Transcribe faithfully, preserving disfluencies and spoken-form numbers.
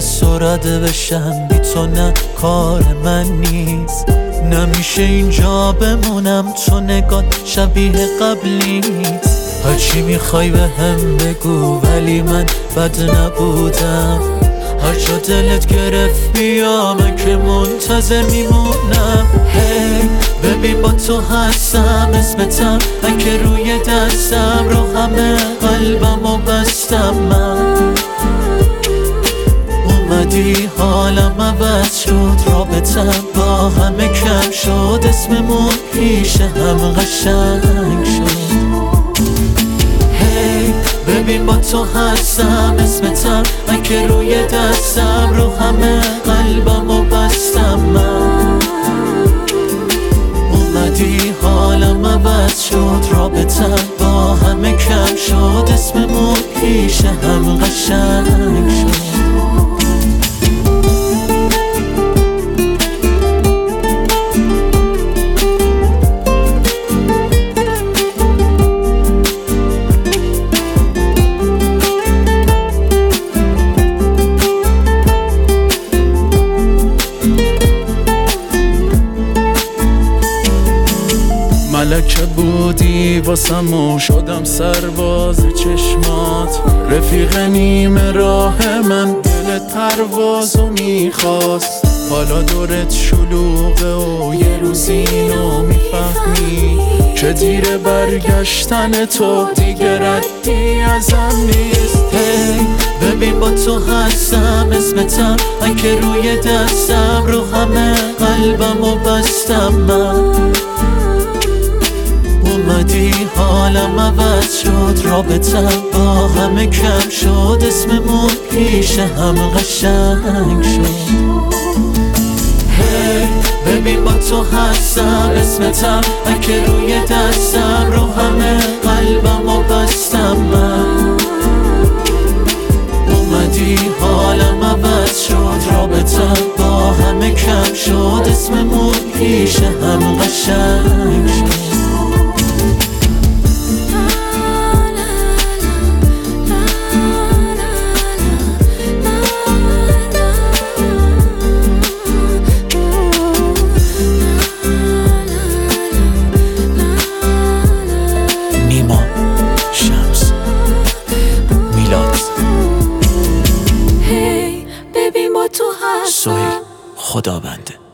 از تو رده بشم، بی تو نه کار من نیست. نمیشه اینجا بمونم، تو نگات شبیه قبلی نیست. هرچی میخوای به هم بگو ولی من بد نبودم. هر جا دلت گرفت بیا، من که منتظر میمونم. هی ببین با تو هستم، اسمتم من که روی دستم، رو همه قلبم و بستم. من اومدی حالم عوض شد، رابطم با همه کم شد، اسممون پیش هم قشنگ شد. هی ببین با تو هستم، اسمتم من که روی دستم، رو همه قلبم و بستم. من اومدی حالم عوض شد، رابطم با همه کم شد، اسممون پیش هم قشنگ شد. ملکه بودی واسم و شدم سرباز چشمات، رفیق نیمه راه من، دلت پروازو میخواست. حالا دورت شلوغه و یه روز اینو میفهمی که دیر برگشتن تو دیگه ردی ازم نیست. هی ببین با تو هستم، اسمتم من که روی دستم، رو همه قلبم و بستم. من اومدی حالم عوض شد، رابطم با همه کم شد، اسممون پیش هم قشنگ شد. هی ببین با تو هستم، اسمتم من که روی دستم، رو همه قلبم و بستم. من اومدی حالم عوض شد، رابطم با همه کم شد، اسممون پیش هم قشنگ شد. سهیل خدابنده.